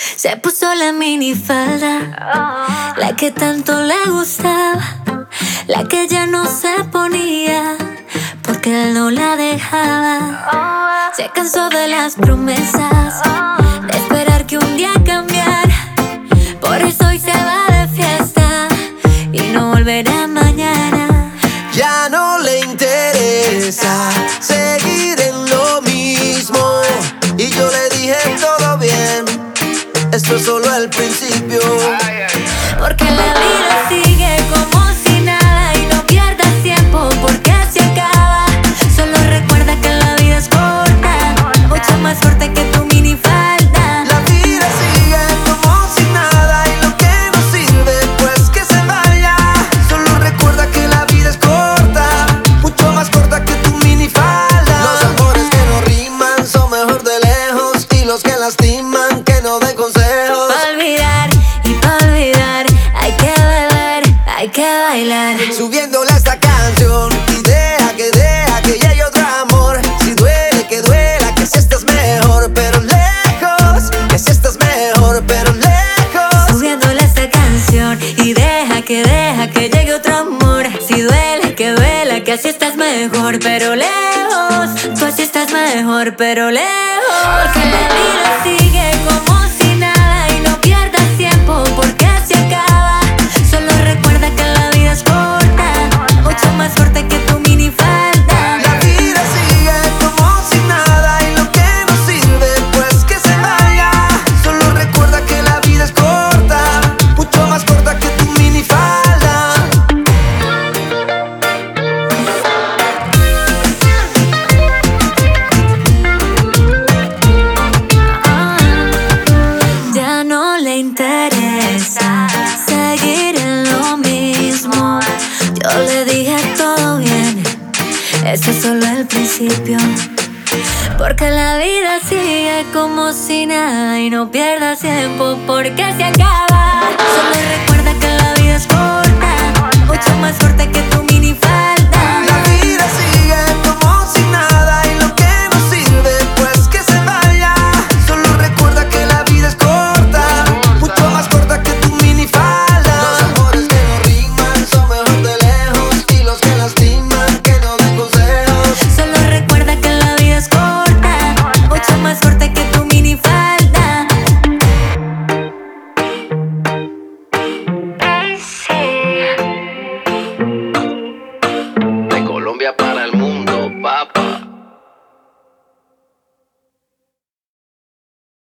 Se puso la minifalda, la que tanto le gustaba, la que ya no se ponía porque él no la dejaba. Se cansó de las promesas, de esperar que un día cambiara. Por eso hoy se va de fiesta y no volverá mañana. Ya no le interesa seguir en lo mismo, y yo le dije todo bien, esto es solo el principio. Porque la vida sigue como si nada y no pierdas tiempo porque se acaba. Solo recuerda que la vida es corta, mucho más corta que tu minifalda. La vida sigue como si nada y lo que no sirve pues que se vaya. Solo recuerda que la vida es corta, mucho más corta que tu minifalda. Los amores que no riman son mejor de lejos, y los que lastiman que no den consejos. Pa' olvidar y pa' olvidar hay que beber, hay que bailar. Subiéndole a esta canción y deja que llegue otro amor. Si duele que duela, que si estás mejor pero lejos, que si estás mejor pero lejos. Subiéndole esta canción y deja que llegue otro amor. Si duele que duela, que así estás mejor pero lejos. Tú así estás mejor pero lejos. Porque la vida sigue como si nada y no pierdas tiempo porque se acaba. Solo recuerda que la vida es corta, mucho más corta que tu minifalda. La vida sigue como si nada y lo que no sirve pues que se vaya. Solo recuerda que la vida es corta, mucho más corta que tu minifalda. Ya no le interesa seguir en lo mismo. Yo le dije todo bien, esto es solo el principio. Porque la vida sigue como si nada y no pierdas tiempo porque se acaba. Solo recuerda que la vida es corta, mucho más corta que